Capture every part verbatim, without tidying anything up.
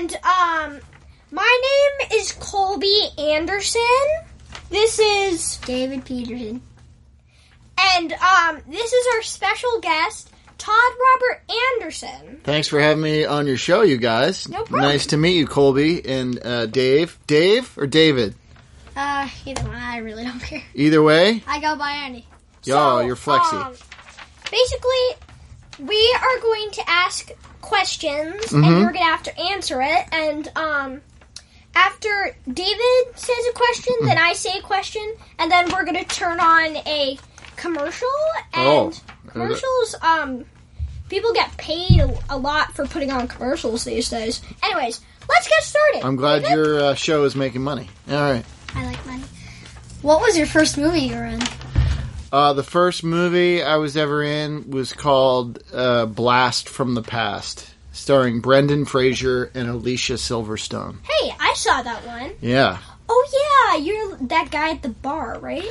And, um, my name is Colby Anderson. This is David Peterson. And, um, this is our special guest, Todd Robert Anderson. Thanks for having me on your show, you guys. No problem. Nice to meet you, Colby and uh, Dave. Dave or David? Uh, either one. I really don't care. Either way? I go by Andy. Yo, So, you're flexy. Um, basically, we are going to ask questions, Mm-hmm. and you're going to have to answer it. And um, after David says a question, then I say a question, and then we're going to turn on a commercial. And Oh. commercials, um, people get paid a, a lot for putting on commercials these days. Anyways, let's get started. I'm glad David? your uh, show is making money. All right. I like money. What was your first movie you were in? Uh, the first movie I was ever in was called uh, Blast from the Past, starring Brendan Fraser and Alicia Silverstone. Hey, I saw that one. Yeah. Oh, yeah, you're that guy at the bar, right?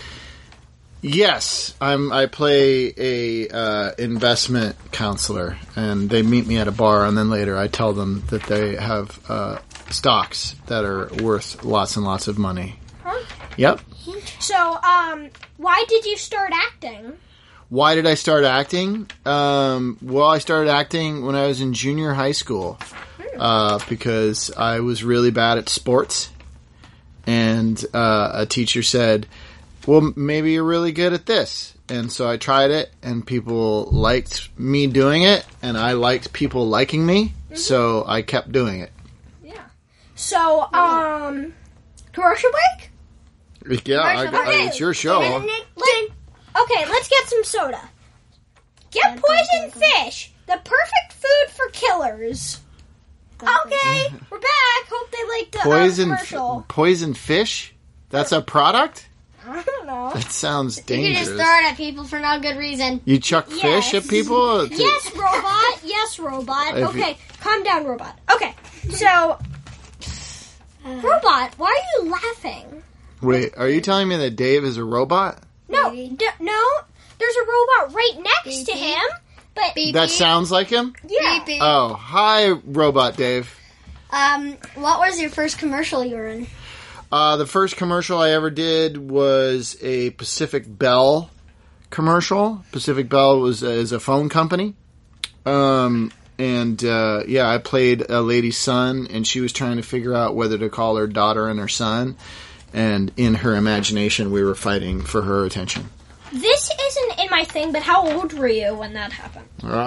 Yes, I'm. I play a uh, investment counselor, and they meet me at a bar, and then later I tell them that they have uh, stocks that are worth lots and lots of money. Huh? Yep. So, um, why did you start acting? Why did I start acting? Um, well, I started acting when I was in junior high school uh, because I was really bad at sports, and uh, a teacher said, well, maybe you're really good at this. And so I tried it, and people liked me doing it, and I liked people liking me, mm-hmm. so I kept doing it. Yeah. So, um, commercial break? Yeah, I, Commercial I, break. it's your show. Let, okay, let's get some soda. Get poisoned fish, the perfect food for killers. Okay, we're back. Hope they liked the Poison, uh, f- commercial. poison fish? That's a product? I don't know. That sounds You dangerous. can just throw it at people for no good reason. You chuck Yes. fish at people? To- Yes, robot. Yes, robot. If Okay, you- calm down, robot. Okay, so, robot, why are you laughing? Wait, are you telling me that Dave is a robot? No, Maybe. d- no. There's a robot right next Beep, to beep. him. But Beep, That beep. sounds like him? yeah, Beep, beep. Oh, hi, Robot Dave. Um, what was your first commercial you were in? Uh, the first commercial I ever did was a Pacific Bell commercial. Pacific Bell was is a phone company. Um, and uh, yeah, I played a lady's son, and she was trying to figure out whether to call her daughter and her son. And in her imagination, we were fighting for her attention. this isn't in my thing. But how old were you when that happened?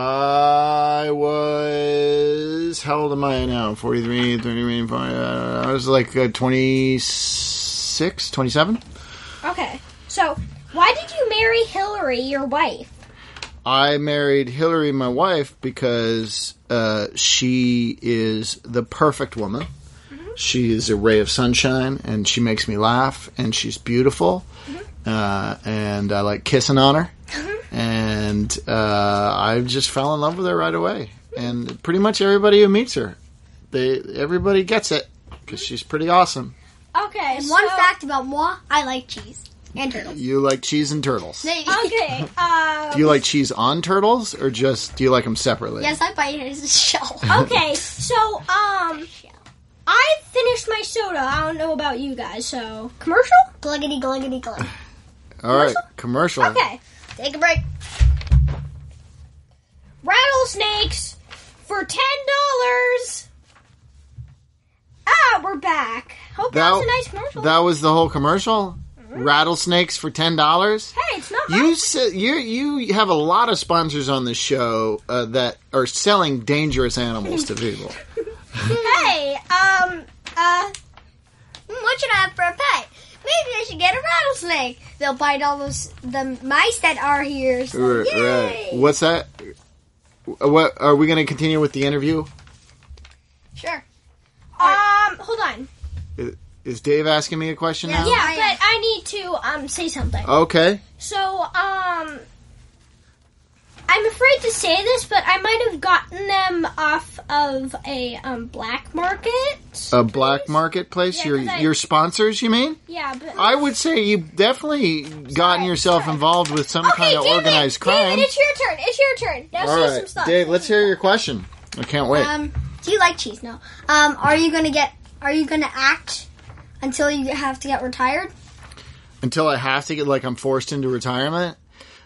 I was... How old am I now? forty-three, thirty-three, forty, uh, I was like uh, twenty-six, twenty-seven? Okay, so why did you marry Hillary, your wife? I married Hillary, my wife, because uh, she is the perfect woman. She is a ray of sunshine, and she makes me laugh, and she's beautiful, uh, and I like kissing on her, and uh, I just fell in love with her right away. And pretty much everybody who meets her, they everybody gets it, because she's pretty awesome. Okay, And so, one fact about moi, I like cheese and turtles. You like cheese and turtles. They- Okay, um, Do you like cheese on turtles, or just do you like them separately? Yes, I bite it as a shell. okay, so um, I finished my soda. I don't know about you guys. So commercial? Gluggity, gluggity, glug. All right, commercial. Okay, Take a break. rattlesnakes for ten dollars. Ah, we're back. Hope that, was a nice commercial. That was the whole commercial. Rattlesnakes for ten dollers. hey, it's not bad. You said you you have a lot of sponsors on the show uh, that are selling dangerous animals to people. Hey, um, uh, What should I have for a pet? Maybe I should get a rattlesnake. They'll bite all those the mice that are here. So Right, yay! right. What's that? What are we going to continue with the interview? Sure. um, hold on. Is, is Dave asking me a question Yeah. now? Yeah, I but I need to um say something. Okay. So, um, I'm afraid to say this, but I might have gotten them off of a um black market. A black marketplace. Yeah, your 'cause I- your sponsors, you mean? Yeah, but I would say you've definitely gotten Sorry, yourself sorry. involved with some okay, kind of David, organized crime. David, it's your turn. It's your turn. Now All say right, some stuff. Dave, let's hear your question. I can't wait. Um, Do you like cheese? No. Um, are you gonna get? Are you gonna act until you have to get retired? Until I have to get, like, I'm forced into retirement.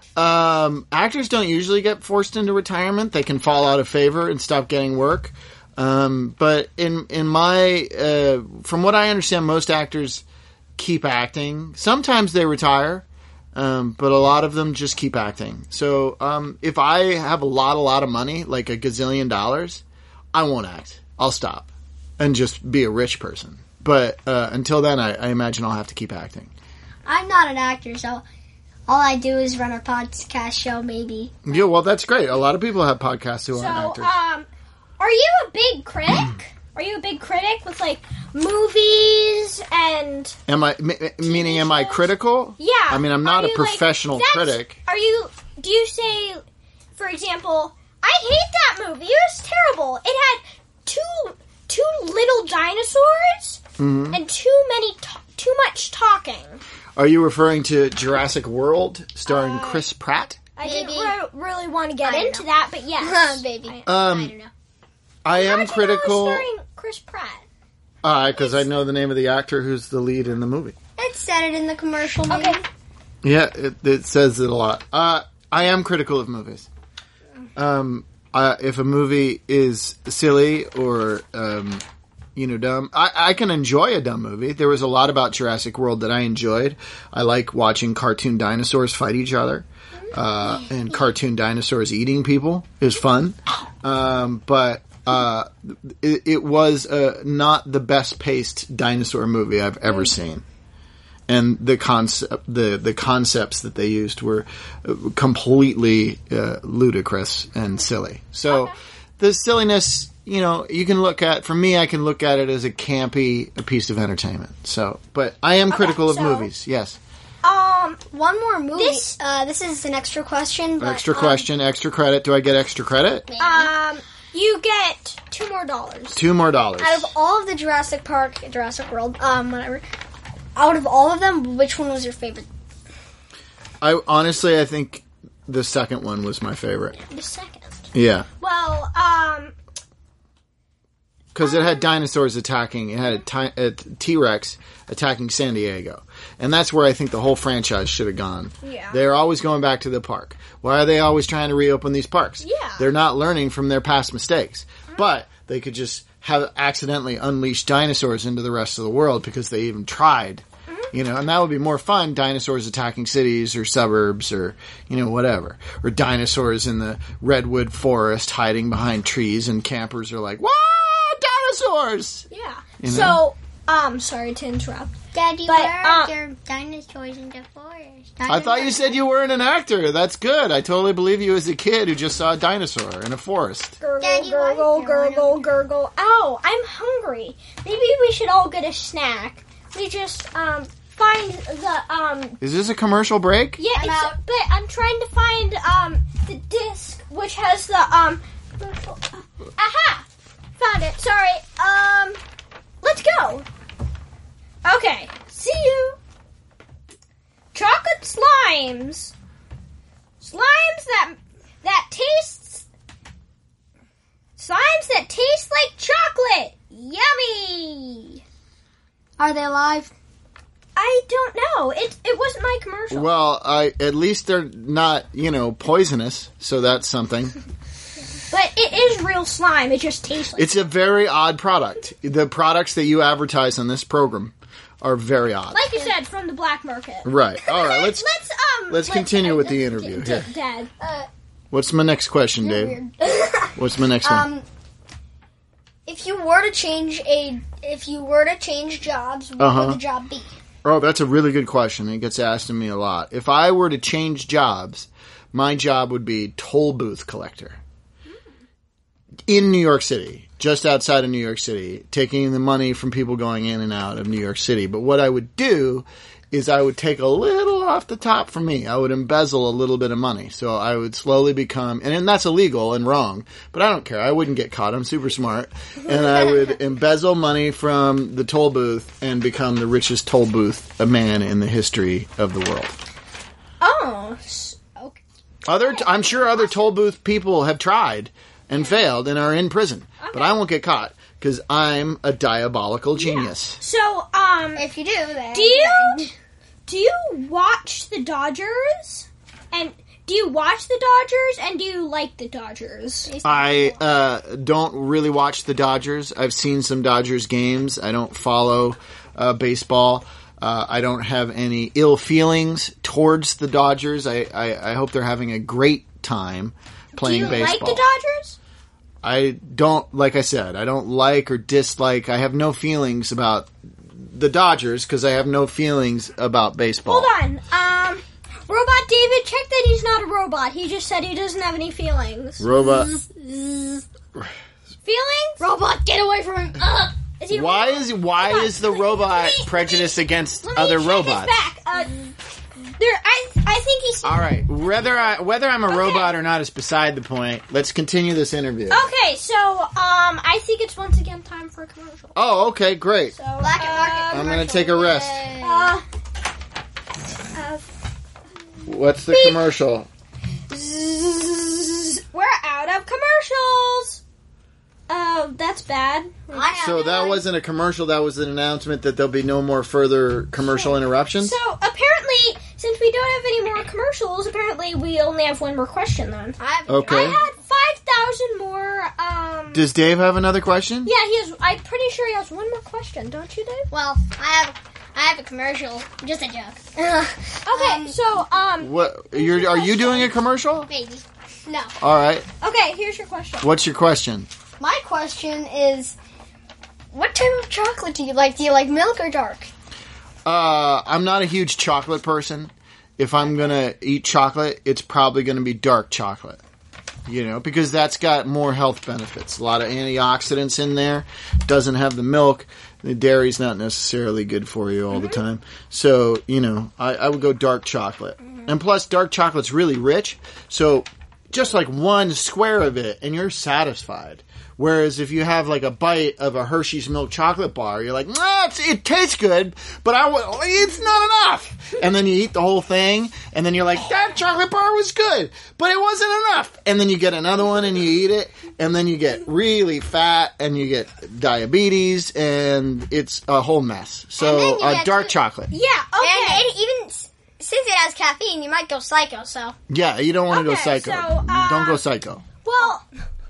Um, actors don't usually get forced into retirement. They can fall out of favor and stop getting work. Um, but in in my, uh, from what I understand, most actors keep acting. Sometimes they retire, um, but a lot of them just keep acting. So um, if I have a lot, a lot of money, like a gazillion dollars, I won't act. I'll stop and just be a rich person. But uh, until then, I, I imagine I'll have to keep acting. I'm not an actor, so all I do is run a podcast show, maybe. Yeah, well, that's great. A lot of people have podcasts who So, aren't actors. um, are you a big critic? Are you a big critic with, like, movies and... Am I m- meaning? Am I critical? Yeah. I mean, I'm not Are a you, like, professional that's- critic. Are you... Do you say, for example, I hate that movie. It was terrible. It had too too little dinosaurs Mm-hmm. and too many... To- too much talking. Are you referring to Jurassic World, starring Uh, Chris Pratt? I Maybe. didn't re- really want to get I don't into know. that, but yes. Baby. I, Um, I don't know. I am how'd you know it was critical starring Chris Pratt. because I know the name of the actor who's the lead in the movie. It said it in the commercial. Maybe. Okay. Yeah, it, it says it a lot. Uh, I am critical of movies. Um, uh, if a movie is silly or, um, you know, dumb, I, I can enjoy a dumb movie. There was a lot about Jurassic World that I enjoyed. I like watching cartoon dinosaurs fight each other. Uh, and cartoon dinosaurs eating people is fun. Um, but uh, it, it was uh, not the best paced dinosaur movie I've ever seen. And the concept, the, the concepts that they used were completely uh, ludicrous and silly. So Okay. the silliness, you know, you can look at, for me, I can look at it as a campy a piece of entertainment. So, but I am critical of so- movies, yes. Um, One more movie. This- uh, this is an extra question. But, Extra um, question, extra credit. Do I get extra credit? um, you get two more dollars. Two more dollars. Out of all of the Jurassic Park, Jurassic World, um, whatever. Out of all of them, which one was your favorite? I honestly, I think the second one was my favorite. The second. Yeah. Well, um, Because it had dinosaurs attacking. It had a ti- a T-Rex attacking San Diego. And that's where I think the whole franchise should have gone. Yeah. They're always going back to the park. Why are they always trying to reopen these parks? Yeah. They're not learning from their past mistakes. But they could just have accidentally unleashed dinosaurs into the rest of the world because they even tried. You know, and that would be more fun, dinosaurs attacking cities or suburbs or, you know, whatever. Or dinosaurs in the redwood forest hiding behind trees and campers are like, "Whoa, dinosaurs!" yeah. You know? So, um, sorry to interrupt. Daddy, But, where uh, are your dinosaurs in the forest? I thought you said you weren't an actor. That's good. I totally believe you as a kid who just saw a dinosaur in a forest. Gurgle, Daddy, why- gurgle, gurgle, gurgle. Ow, I'm hungry. Maybe we should all get a snack. We just, um, find the, um, Is this a commercial break? yeah, I'm it's, out. but I'm trying to find, um, the disc, which has the, um, aha! Found it. Sorry. Um, let's go. Okay. See you. Chocolate slimes. Slimes that, that tastes, slimes that taste like chocolate. Yummy. Are they alive? I don't know. It it wasn't my commercial. Well, I at least they're not, you know, poisonous, so that's something. But it is real slime. It just tastes like It's a very odd product. The products that you advertise on this program are very odd. like you said, from the black market. Right. All right. Let's let's um let's continue with the interview D- here. Dad. What's my next question, Dave? Weird. What's my next one? Um, if you were to change a, if you were to change jobs, what Uh-huh. would the job be? Oh, that's a really good question. It gets asked to me a lot. If I were to change jobs, my job would be toll booth collector. In New York City, just outside of New York City, taking the money from people going in and out of New York City. But what I would do is I would take a little off the top for me. I would embezzle a little bit of money. So I would slowly become, and, and that's illegal and wrong, but I don't care. I wouldn't get caught. I'm super smart. And I would embezzle money from the toll booth and become the richest toll booth man in the history of the world. Oh. s- Okay. Other, I'm sure other toll booth people have tried and failed and are in prison. But I won't get caught because I'm a diabolical genius. So, um, If you do, then do you do you watch the Dodgers? And do you watch the Dodgers? And do you like the Dodgers? I uh, don't really watch the Dodgers. I've seen some Dodgers games. I don't follow uh, baseball. Uh, I don't have any ill feelings towards the Dodgers. I, I, I hope they're having a great time playing do you baseball. like the Dodgers? I don't, like I said, I don't like or dislike. I have no feelings about the Dodgers because I have no feelings about baseball. Hold on. Um, Robot David, check that he's not a robot. He just said he doesn't have any feelings. Robot. Feelings? Robot, get away from him. Ugh. Is he a Why robot? is why Hold on. is the robot Let me- prejudiced against Let me other check robots? His back. Uh, there, I, I think he's. All right, whether I whether I'm a robot or not is beside the point. Let's continue this interview. Okay, so um, I think it's once again time for a commercial. Oh, okay, great. So, Black and market uh, I'm gonna take a rest. Uh, uh, What's the beep. commercial? zzz, we're out of commercials. Uh, that's bad. I have So that no wasn't a commercial. That was an announcement that there'll be no more further commercial interruptions. So apparently, since we don't have any more commercials, apparently we only have one more question then. I have Okay. I had five thousand more. Um, Does Dave have another question? yeah, he has. I'm pretty sure he has one more question, don't you, Dave? Well, I have I have a commercial. Just a joke. Okay, Um, so um, What? You're are you doing a commercial? Maybe. No. All right. okay, here's your question. What's your question? My question is, what type of chocolate do you like? Do you like milk or dark? Uh, I'm not a huge chocolate person. If I'm gonna eat chocolate, it's probably gonna be dark chocolate. You know, because that's got more health benefits. A lot of antioxidants in there. Doesn't have the milk. The dairy's not necessarily good for you all the time. So, you know, I, I would go dark chocolate. And plus, dark chocolate's really rich. So, just like one square of it, and you're satisfied. Whereas if you have like a bite of a Hershey's milk chocolate bar, you're like, nah, it's, it tastes good, but I w- it's not enough. And then you eat the whole thing, and then you're like, that chocolate bar was good, but it wasn't enough. And then you get another one and you eat it, and then you get really fat, and you get diabetes, and it's a whole mess. And then So, you uh, get dark to- chocolate. Yeah, okay. And it, even s- since it has caffeine, you might go psycho. So Yeah, you don't want to Okay, go psycho. so, uh, don't go psycho. Well,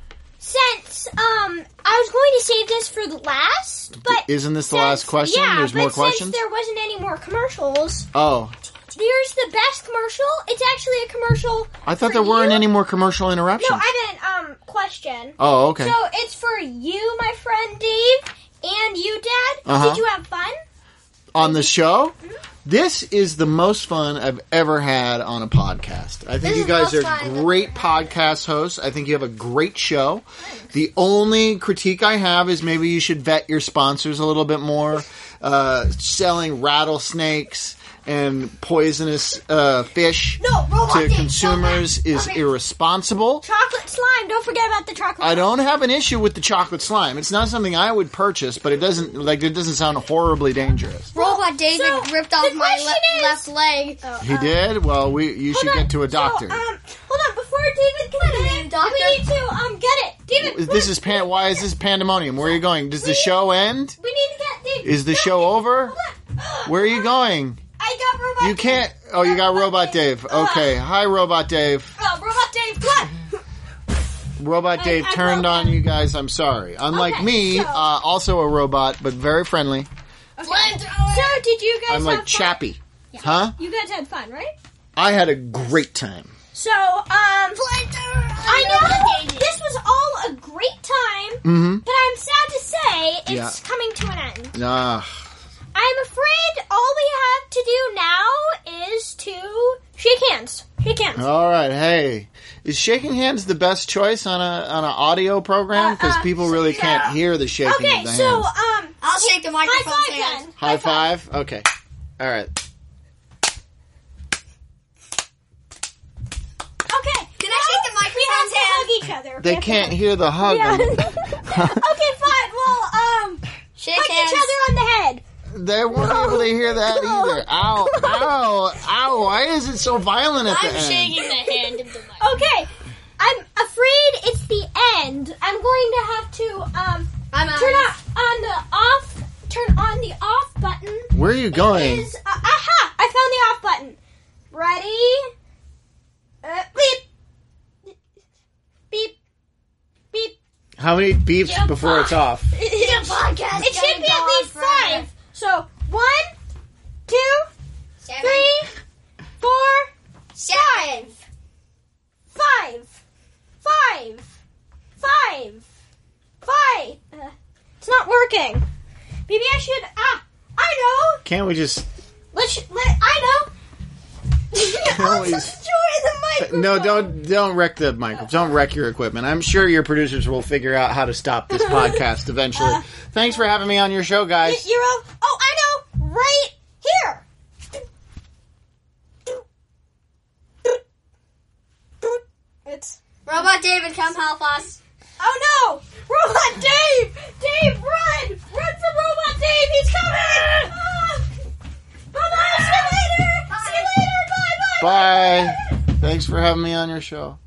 since um, I was going to save this for the last, but Isn't this the since- last question? Yeah, There's but more questions? since there wasn't any more commercials, Oh, here's the best commercial. It's actually a commercial. I thought for there weren't you. any more commercial interruptions. No, I meant um question. Oh, okay. So it's for you, my friend Dave, and you, Dad. Uh-huh. Did you have fun? On the show, this is the most fun I've ever had on a podcast. I think This you is the guys most are fun I've ever great had. podcast hosts. I think you have a great show. The only critique I have is maybe you should vet your sponsors a little bit more. Uh, selling rattlesnakes and poisonous uh, fish No, robot to Dave, consumers okay, is okay. irresponsible. Chocolate slime. Don't forget about the chocolate. I don't have an issue with the chocolate slime. It's not something I would purchase, but it doesn't like it doesn't sound horribly dangerous. Robot David so, ripped the off my question le- is- left leg. Oh, He uh, did? Well, we you hold should on. get to a doctor. So, um, hold on, before David can get in, Doctor? we need to um get it. David, This is pan- why is this pandemonium? Where are you going? Does the show end? we need to get David. Is the No, show over? Hold on. Where are you going? I got robot. You can't. Oh, you got Robot Dave. Okay. Hi, Robot Dave. Oh, robot Dave, come on. Robot I- Dave I turned broke on it. you guys. I'm sorry. Unlike Okay, me, so- uh, also a robot, but very friendly. Flamethrower. So, did you guys I'm have like fun? Chappie. Huh? You guys had fun, right? I had a great time. So, um, Flamethrower. I know this was all a great time, Mm-hmm. but I'm sad to say it's Yeah. coming to an end. Ah. I'm afraid all we have to do now is to shake hands. Shake hands. All right. Hey, is shaking hands the best choice on a on an audio program? Because Uh, uh, people really so- can't hear the shaking Okay, of the so, hands. um, I'll shake the microphone high five hands. then. High five. Okay. All right. Okay. Can I shake the We have microphone's to hug hand? each other. They We have to can't hug. hear the hug. Yeah. Okay, fine. Well, um, Shake hug hands. each other on the head. They weren't able to hear that either. Ow, ow, ow. Why is it so violent at the I'm end? shaking the hand of the mic. Okay. I'm afraid it's the end. I'm going going to have to um I'm out. turn on, on the off turn on the off button. Where are you going? Is, uh, aha! I found the off button. Ready? Uh, beep. Beep. Beep. How many beeps Yeah, before it's off? It, podcast it should gonna be go at on least forever. five. So one, two, Seven. three, four, Seven. five, five, five, five. Uh, it's not working. Maybe I should. Ah, I know. Can't we just... Let's. Let I know. I'll we- destroy the microphone. No, don't don't wreck the microphone. Don't wreck your equipment. I'm sure your producers will figure out how to stop this podcast eventually. Uh, Thanks for having me on your show, Y- guys. You're all. Oh, I know. Right here. It's. Robot David, come help us. Oh no! Robot Dave! Dave, run! Run from Robot Dave! He's coming! Ah! Bye-bye! See you later! See you later! Bye-bye! Bye. Thanks for having me on your show.